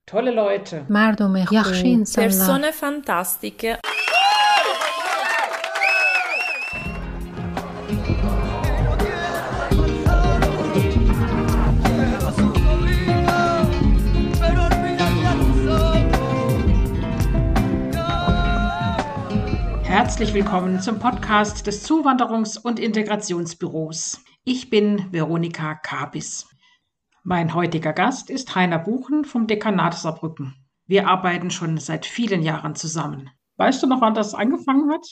Tolle Leute. مردم یخشی insanlar. Persone fantastiche. Herzlich willkommen zum Podcast des Zuwanderungs- und Integrationsbüros. Ich bin Veronika Kabis. Mein heutiger Gast ist Heiner Buchen vom Dekanat Saarbrücken. Wir arbeiten schon seit vielen Jahren zusammen. Weißt du noch, wann das angefangen hat?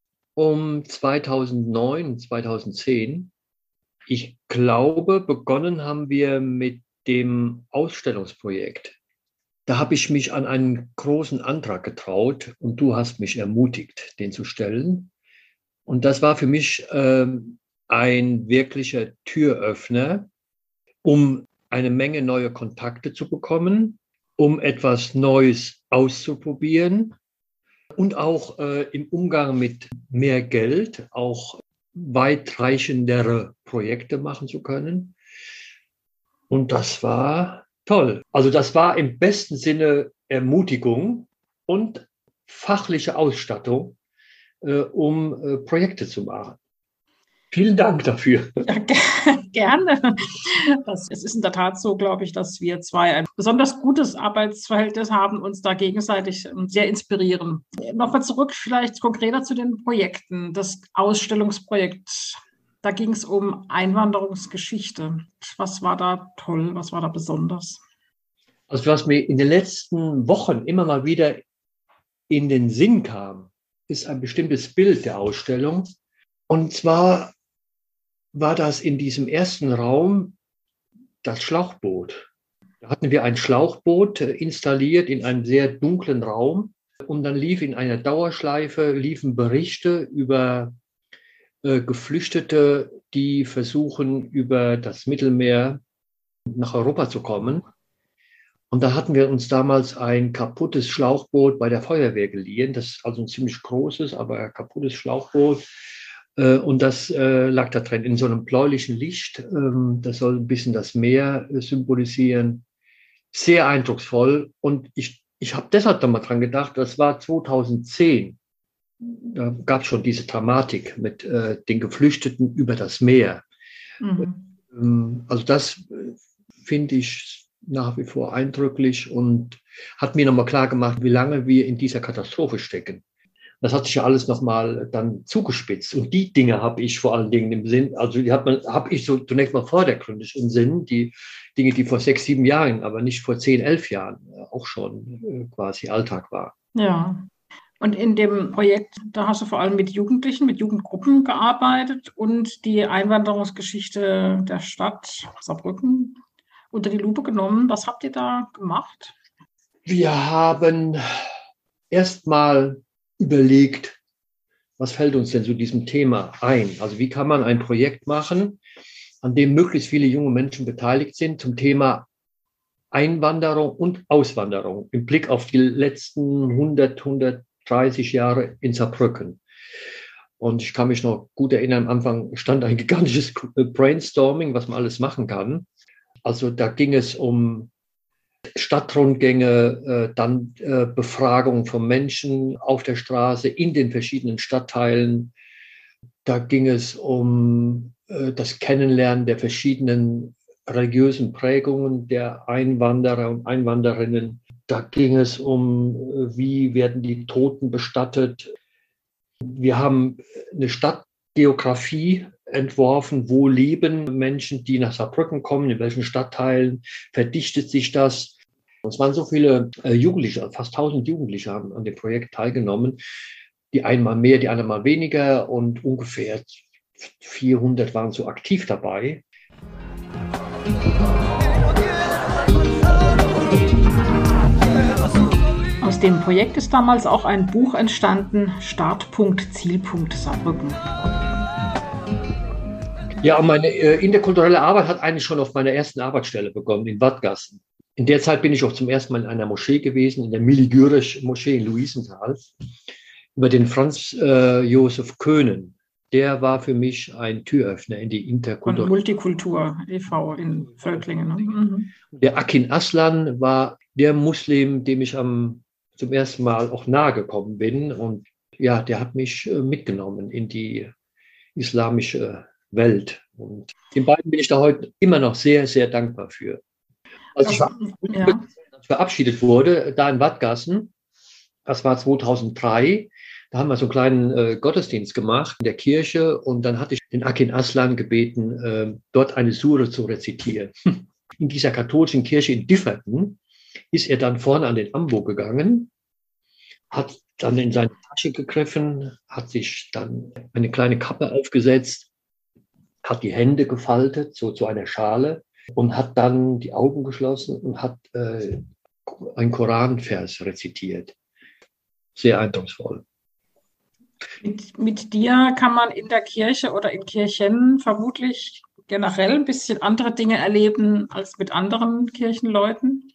2009, 2010. Ich glaube, begonnen haben wir mit dem Ausstellungsprojekt. Da habe ich mich an einen großen Antrag getraut und du hast mich ermutigt, den zu stellen. Und das war für mich ein wirklicher Türöffner, um eine Menge neue Kontakte zu bekommen, um etwas Neues auszuprobieren und auch im Umgang mit mehr Geld auch weitreichendere Projekte machen zu können. Und das war toll. Also das war im besten Sinne Ermutigung und fachliche Ausstattung, um Projekte zu machen. Vielen Dank dafür. Ja, gerne. Es ist in der Tat so, glaube ich, dass wir zwei ein besonders gutes Arbeitsverhältnis haben, uns da gegenseitig sehr inspirieren. Nochmal zurück vielleicht konkreter zu den Projekten. Das Ausstellungsprojekt, da ging es um Einwanderungsgeschichte. Was war da toll? Was war da besonders? Also was mir in den letzten Wochen immer mal wieder in den Sinn kam, ist ein bestimmtes Bild der Ausstellung. Und zwar war das in diesem ersten Raum das Schlauchboot. Da hatten wir ein Schlauchboot installiert in einem sehr dunklen Raum. Und dann lief in einer Dauerschleife Berichte über Geflüchtete, die versuchen, über das Mittelmeer nach Europa zu kommen. Und da hatten wir uns damals ein kaputtes Schlauchboot bei der Feuerwehr geliehen. Das ist also ein ziemlich großes, aber ein kaputtes Schlauchboot. Und das lag da drin in so einem bläulichen Licht. Das soll ein bisschen das Meer symbolisieren. Sehr eindrucksvoll. Und ich habe deshalb da mal dran gedacht, das war 2010. Da gab es schon diese Dramatik mit den Geflüchteten über das Meer. Mhm. Also das finde ich nach wie vor eindrücklich und hat mir nochmal klar gemacht, wie lange wir in dieser Katastrophe stecken. Das hat sich ja alles nochmal dann zugespitzt. Und die Dinge habe ich vor allen Dingen im Sinn, also die habe ich so zunächst mal vordergründig im Sinn, die Dinge, die vor 6, 7 Jahren, aber nicht vor 10, 11 Jahren auch schon quasi Alltag war. Ja. Und in dem Projekt, da hast du vor allem mit Jugendlichen, mit Jugendgruppen gearbeitet und die Einwanderungsgeschichte der Stadt Saarbrücken unter die Lupe genommen. Was habt ihr da gemacht? Wir haben erstmal überlegt, was fällt uns denn zu diesem Thema ein? Also wie kann man ein Projekt machen, an dem möglichst viele junge Menschen beteiligt sind zum Thema Einwanderung und Auswanderung im Blick auf die letzten 130 Jahre in Saarbrücken. Und ich kann mich noch gut erinnern, am Anfang stand ein gigantisches Brainstorming, was man alles machen kann. Also da ging es um Stadtrundgänge, dann Befragung von Menschen auf der Straße in den verschiedenen Stadtteilen. Da ging es um das Kennenlernen der verschiedenen religiösen Prägungen der Einwanderer und Einwanderinnen. Da ging es um, wie werden die Toten bestattet. Wir haben eine Stadtgeografie entworfen, wo leben Menschen, die nach Saarbrücken kommen, in welchen Stadtteilen verdichtet sich das. Es waren so viele Jugendliche, fast 1000 Jugendliche haben an dem Projekt teilgenommen, die einmal mehr, die einmal weniger und ungefähr 400 waren so aktiv dabei. Aus dem Projekt ist damals auch ein Buch entstanden, Startpunkt, Zielpunkt Saarbrücken. Ja, und meine interkulturelle Arbeit hat eigentlich schon auf meiner ersten Arbeitsstelle begonnen, in Wadgassen. In der Zeit bin ich auch zum ersten Mal in einer Moschee gewesen, in der Mili-Güresch-Moschee in Luisenthal, über den Franz Josef Köhnen. Der war für mich ein Türöffner in die Interkultur. Multikultur e.V. in Völklingen. Ne? Der Akin Aslan war der Muslim, dem ich zum ersten Mal auch nahe gekommen bin. Und ja, der hat mich mitgenommen in die islamische Welt. Und den beiden bin ich da heute immer noch sehr, sehr dankbar für. Als ich verabschiedet wurde, da in Wadgassen, das war 2003, da haben wir so einen kleinen Gottesdienst gemacht in der Kirche und dann hatte ich den Akin Aslan gebeten, dort eine Sure zu rezitieren. In dieser katholischen Kirche in Differten ist er dann vorne an den Ambo gegangen, hat dann in seine Tasche gegriffen, hat sich dann eine kleine Kappe aufgesetzt, hat die Hände gefaltet, so zu einer Schale und hat dann die Augen geschlossen und hat einen Koranvers rezitiert. Sehr eindrucksvoll. Mit dir kann man in der Kirche oder in Kirchen vermutlich generell ein bisschen andere Dinge erleben als mit anderen Kirchenleuten.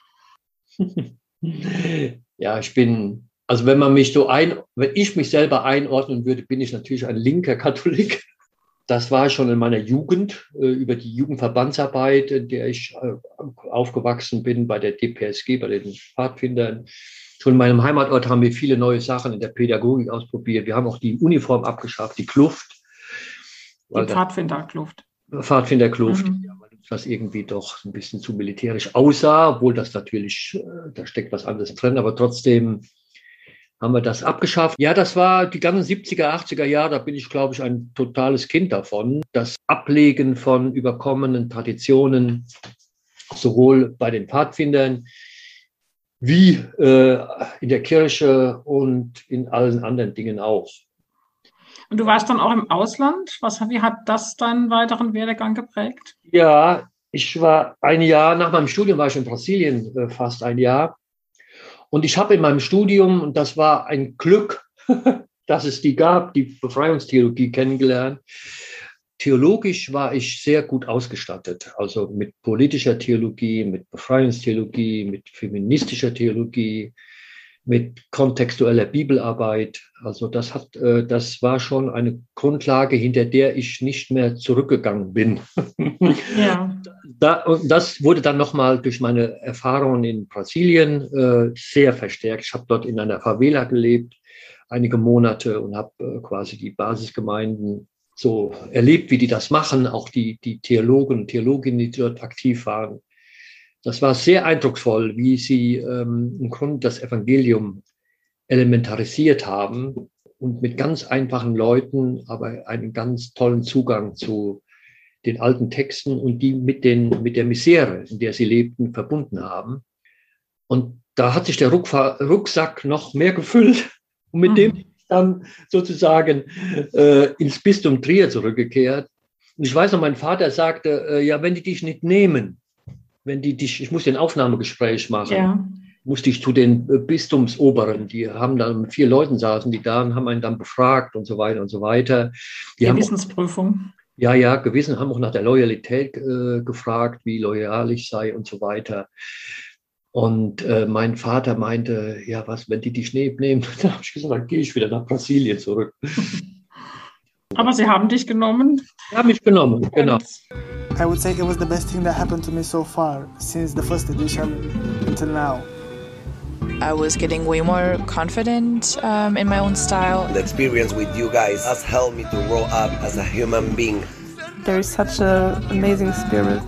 Ja, also wenn ich mich selber einordnen würde, bin ich natürlich ein linker Katholik. Das war schon in meiner Jugend, über die Jugendverbandsarbeit, in der ich aufgewachsen bin, bei der DPSG, bei den Pfadfindern. Schon in meinem Heimatort haben wir viele neue Sachen in der Pädagogik ausprobiert. Wir haben auch die Uniform abgeschafft, die Kluft. Die Pfadfinderkluft. Pfadfinderkluft, ja, weil das irgendwie doch ein bisschen zu militärisch aussah, obwohl das natürlich, da steckt was anderes drin, aber trotzdem haben wir das abgeschafft. Ja, das war die ganzen 70er, 80er Jahre, da bin ich, glaube ich, ein totales Kind davon. Das Ablegen von überkommenen Traditionen, sowohl bei den Pfadfindern wie in der Kirche und in allen anderen Dingen auch. Und du warst dann auch im Ausland. Wie hat das deinen weiteren Werdegang geprägt? Ja, ich war ein Jahr, nach meinem Studium war ich in Brasilien fast ein Jahr. Und ich habe in meinem Studium, und das war ein Glück, dass es die gab, die Befreiungstheologie kennengelernt. Theologisch war ich sehr gut ausgestattet, also mit politischer Theologie, mit Befreiungstheologie, mit feministischer Theologie, mit kontextueller Bibelarbeit. Also das war schon eine Grundlage, hinter der ich nicht mehr zurückgegangen bin. Ja. Das wurde dann nochmal durch meine Erfahrungen in Brasilien sehr verstärkt. Ich habe dort in einer Favela gelebt, einige Monate, und habe quasi die Basisgemeinden so erlebt, wie die das machen, auch die Theologen und Theologinnen, die dort aktiv waren. Das war sehr eindrucksvoll, wie sie im Grunde das Evangelium elementarisiert haben und mit ganz einfachen Leuten, aber einen ganz tollen Zugang zu den alten Texten und die mit der Misere, in der sie lebten, verbunden haben. Und da hat sich der Rucksack noch mehr gefüllt und mit dem dann sozusagen ins Bistum Trier zurückgekehrt. Und ich weiß noch, mein Vater sagte, ja, wenn die dich nicht nehmen, ich muss ein Aufnahmegespräch machen, ja, musste ich zu den Bistumsoberen, die haben dann mit 4 Leuten saßen, die da und haben einen dann befragt und so weiter und so weiter. Die Gewissensprüfung. Ja, Gewissen, haben auch nach der Loyalität gefragt, wie loyal ich sei und so weiter. Und mein Vater meinte, ja, was, wenn die dich nehmen? Dann habe ich gesagt, dann gehe ich wieder nach Brasilien zurück. Aber sie haben dich genommen? Sie haben mich genommen, genau. I would say it was the best thing that happened to me so far, since the first edition until now. I was getting way more confident in my own style. The experience with you guys has helped me to grow up as a human being. There is such an amazing spirit.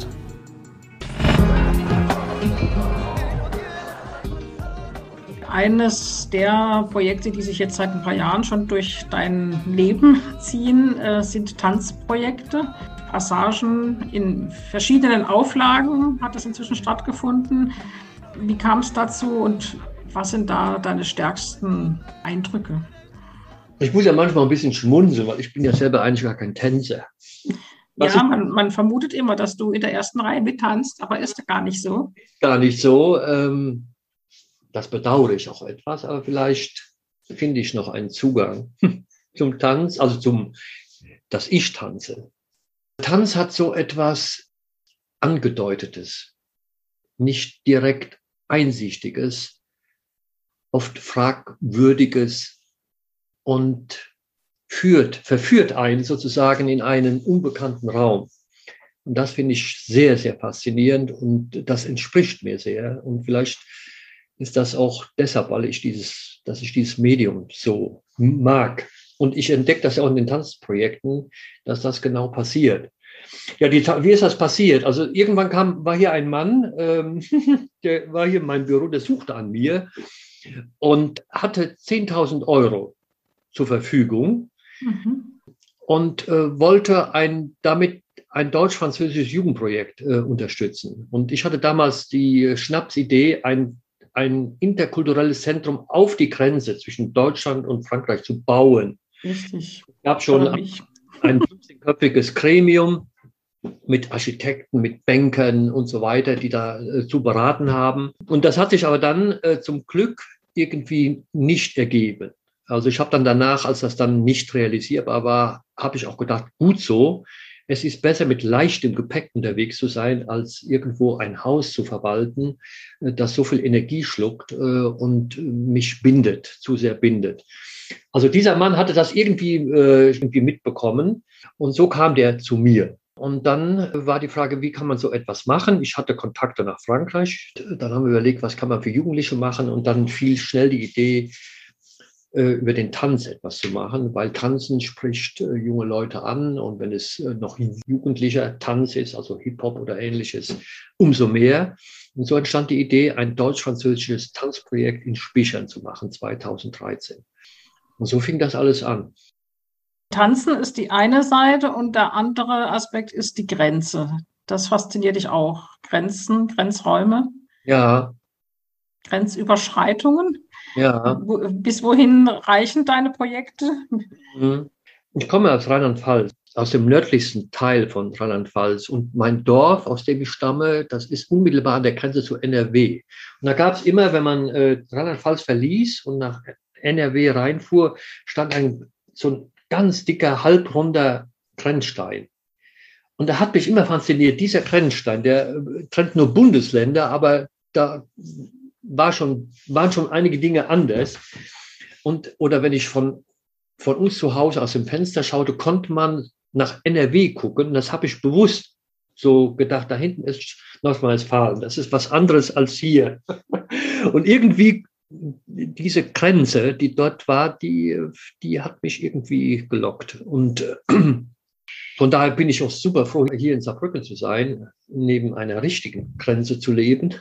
Eines der Projekte, die sich jetzt seit ein paar Jahren schon durch dein Leben ziehen, sind Tanzprojekte. Passagen in verschiedenen Auflagen hat es inzwischen stattgefunden. Wie kam es dazu und was sind da deine stärksten Eindrücke? Ich muss ja manchmal ein bisschen schmunzeln, weil ich bin ja selber eigentlich gar kein Tänzer. Man vermutet immer, dass du in der ersten Reihe mittanzt, aber ist gar nicht so. Gar nicht so. Das bedauere ich auch etwas, aber vielleicht finde ich noch einen Zugang zum Tanz, also dass ich tanze. Tanz hat so etwas Angedeutetes, nicht direkt Einsichtiges, oft Fragwürdiges und verführt einen sozusagen in einen unbekannten Raum. Und das finde ich sehr, sehr faszinierend und das entspricht mir sehr. Und vielleicht ist das auch deshalb, dass ich dieses Medium so mag. Und ich entdecke das ja auch in den Tanzprojekten, dass das genau passiert. Ja, wie ist das passiert? Also irgendwann war hier ein Mann, der war hier in meinem Büro, der suchte an mir und hatte 10.000 Euro zur Verfügung und wollte damit ein deutsch-französisches Jugendprojekt unterstützen. Und ich hatte damals die Schnapsidee, ein interkulturelles Zentrum auf die Grenze zwischen Deutschland und Frankreich zu bauen. Richtig. Es gab schon ein 15-köpfiges Gremium mit Architekten, mit Bankern und so weiter, die da zu beraten haben. Und das hat sich aber dann zum Glück irgendwie nicht ergeben. Also ich habe dann danach, als das dann nicht realisierbar war, habe ich auch gedacht, gut so. Es ist besser, mit leichtem Gepäck unterwegs zu sein, als irgendwo ein Haus zu verwalten, das so viel Energie schluckt und mich zu sehr bindet. Also dieser Mann hatte das irgendwie mitbekommen und so kam der zu mir. Und dann war die Frage, wie kann man so etwas machen? Ich hatte Kontakte nach Frankreich. Dann haben wir überlegt, was kann man für Jugendliche machen? Und dann fiel schnell die Idee, über den Tanz etwas zu machen, weil Tanzen spricht junge Leute an und wenn es noch jugendlicher Tanz ist, also Hip-Hop oder Ähnliches, umso mehr. Und so entstand die Idee, ein deutsch-französisches Tanzprojekt in Spichern zu machen, 2013. Und so fing das alles an. Tanzen ist die eine Seite und der andere Aspekt ist die Grenze. Das fasziniert dich auch. Grenzen, Grenzräume? Ja. Grenzüberschreitungen? Ja. Bis wohin reichen deine Projekte? Ich komme aus Rheinland-Pfalz, aus dem nördlichsten Teil von Rheinland-Pfalz. Und mein Dorf, aus dem ich stamme, das ist unmittelbar an der Grenze zu NRW. Und da gab es immer, wenn man Rheinland-Pfalz verließ und nach NRW reinfuhr, stand so ein ganz dicker, halbrunder Grenzstein. Und da hat mich immer fasziniert, dieser Grenzstein, der trennt nur Bundesländer, aber da waren schon einige Dinge anders. Oder wenn ich von uns zu Hause aus dem Fenster schaute, konnte man nach NRW gucken. Das habe ich bewusst so gedacht, da hinten ist Nordrhein-Westfalen. Das ist was anderes als hier. Und irgendwie diese Grenze, die dort war, die hat mich irgendwie gelockt. Und von daher bin ich auch super froh, hier in Saarbrücken zu sein, neben einer richtigen Grenze zu leben.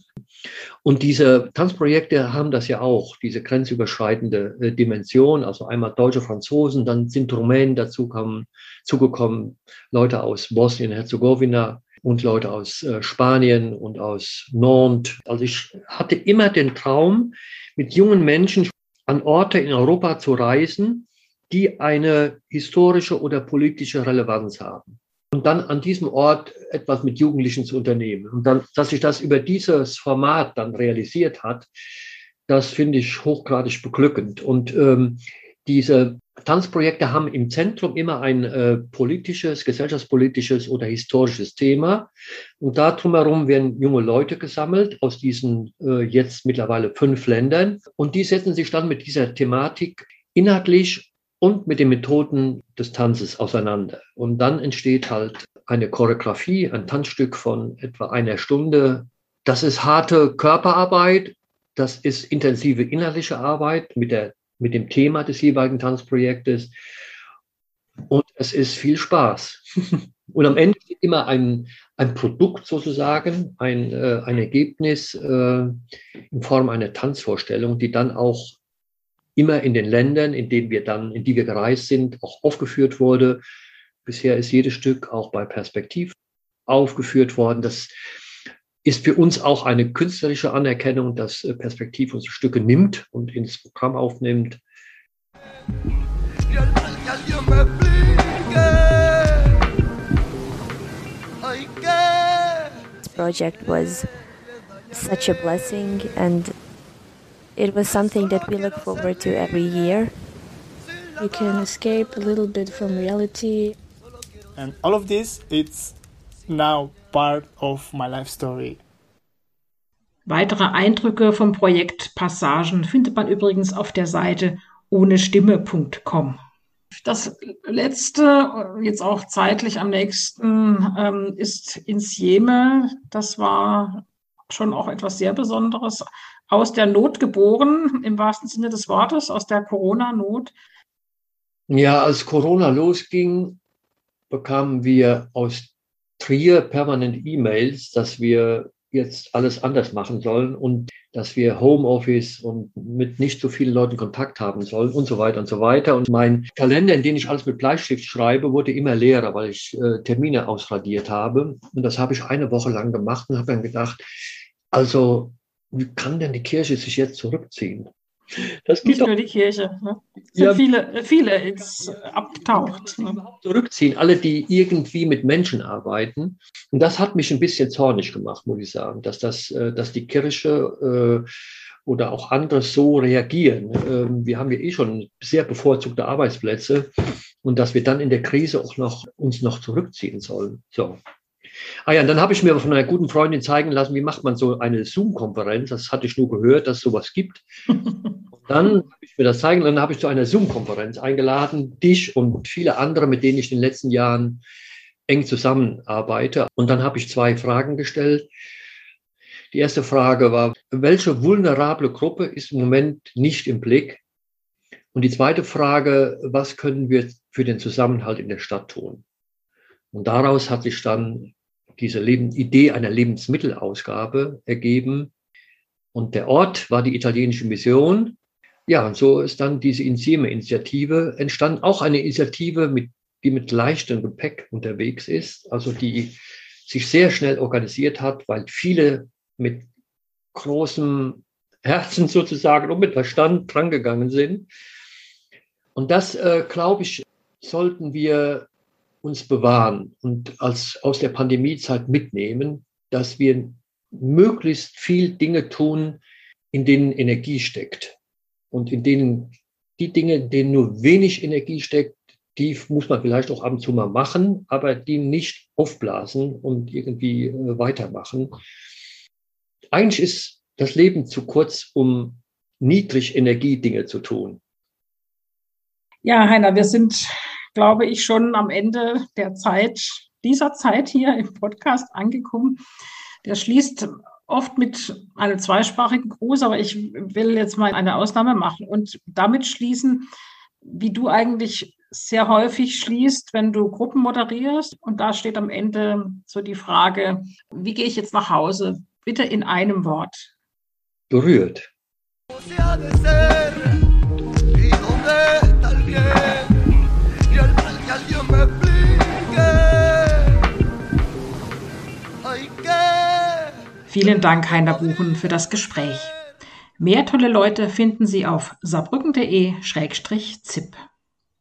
Und diese Tanzprojekte haben das ja auch, diese grenzüberschreitende Dimension. Also einmal Deutsche, Franzosen, dann sind Rumänen zugekommen, Leute aus Bosnien-Herzegowina und Leute aus Spanien und aus Nantes. Also ich hatte immer den Traum, mit jungen Menschen an Orte in Europa zu reisen, die eine historische oder politische Relevanz haben. Und dann an diesem Ort etwas mit Jugendlichen zu unternehmen. Und dann, dass sich das über dieses Format dann realisiert hat, das finde ich hochgradig beglückend. Und diese Tanzprojekte haben im Zentrum immer ein politisches, gesellschaftspolitisches oder historisches Thema. Und da drumherum werden junge Leute gesammelt aus diesen jetzt mittlerweile 5 Ländern. Und die setzen sich dann mit dieser Thematik inhaltlich und mit den Methoden des Tanzes auseinander. Und dann entsteht halt eine Choreografie, ein Tanzstück von etwa 1 Stunde. Das ist harte Körperarbeit, das ist intensive inhaltliche Arbeit mit dem Thema des jeweiligen Tanzprojektes. Und es ist viel Spaß. Und am Ende ist immer ein Produkt sozusagen, ein Ergebnis in Form einer Tanzvorstellung, die dann auch immer in den Ländern, in die wir gereist sind, auch aufgeführt wurde. Bisher ist jedes Stück auch bei Perspektiv aufgeführt worden. Das ist für uns auch eine künstlerische Anerkennung, dass Perspektiv unsere Stücke nimmt und ins Programm aufnimmt. This project was such a blessing, and it was something that we look forward to every year. You can escape a little bit from reality. And all of this, it's now part of my life story. Weitere Eindrücke vom Projekt Passagen findet man übrigens auf der Seite ohnestimme.com. Das letzte, jetzt auch zeitlich am nächsten, ist in Sieme. Das war schon auch etwas sehr Besonderes. aus der Not geboren, im wahrsten Sinne des Wortes, aus der Corona-Not? Ja, als Corona losging, bekamen wir aus Trier permanent E-Mails, dass wir jetzt alles anders machen sollen und dass wir Homeoffice und mit nicht so vielen Leuten Kontakt haben sollen und so weiter und so weiter. Und mein Kalender, in den ich alles mit Bleistift schreibe, wurde immer leerer, weil ich Termine ausradiert habe. Und das habe ich eine Woche lang gemacht und habe dann gedacht, also wie kann denn die Kirche sich jetzt zurückziehen? Das nicht nur die Kirche, ne? Es sind viele jetzt abgetaucht. Ne? Zurückziehen, alle, die irgendwie mit Menschen arbeiten. Und das hat mich ein bisschen zornig gemacht, muss ich sagen, dass die Kirche oder auch andere so reagieren. Wir haben ja schon sehr bevorzugte Arbeitsplätze und dass wir dann in der Krise auch uns noch zurückziehen sollen. So. Ah ja, und dann habe ich mir von einer guten Freundin zeigen lassen, wie macht man so eine Zoom-Konferenz. Das hatte ich nur gehört, dass es sowas gibt. Und dann habe ich mir das zeigen lassen, dann habe ich zu einer Zoom-Konferenz eingeladen, dich und viele andere, mit denen ich in den letzten Jahren eng zusammenarbeite. Und dann habe ich 2 Fragen gestellt. Die erste Frage war, welche vulnerable Gruppe ist im Moment nicht im Blick? Und die zweite Frage, was können wir für den Zusammenhalt in der Stadt tun? Und daraus hat sich dann diese Idee einer Lebensmittelausgabe ergeben. Und der Ort war die italienische Mission. Ja, und so ist dann diese Insieme-Initiative entstanden. Auch eine Initiative, die mit leichtem Gepäck unterwegs ist, also die sich sehr schnell organisiert hat, weil viele mit großem Herzen sozusagen und mit Verstand drangegangen sind. Und das, glaube ich, sollten wir uns bewahren und aus der Pandemiezeit mitnehmen, dass wir möglichst viel Dinge tun, in denen Energie steckt. Und in denen die Dinge, in denen nur wenig Energie steckt, die muss man vielleicht auch ab und zu mal machen, aber die nicht aufblasen und irgendwie weitermachen. Eigentlich ist das Leben zu kurz, um Niedrigenergie-Dinge zu tun. Ja, Heiner, wir sind, glaube ich, schon am Ende dieser Zeit hier im Podcast angekommen. Der schließt oft mit einem zweisprachigen Gruß, aber ich will jetzt mal eine Ausnahme machen und damit schließen, wie du eigentlich sehr häufig schließt, wenn du Gruppen moderierst. Und da steht am Ende so die Frage, wie gehe ich jetzt nach Hause? Bitte in einem Wort. Berührt. Vielen Dank, Heiner Buchen, für das Gespräch. Mehr tolle Leute finden Sie auf saarbrücken.de/ZIP.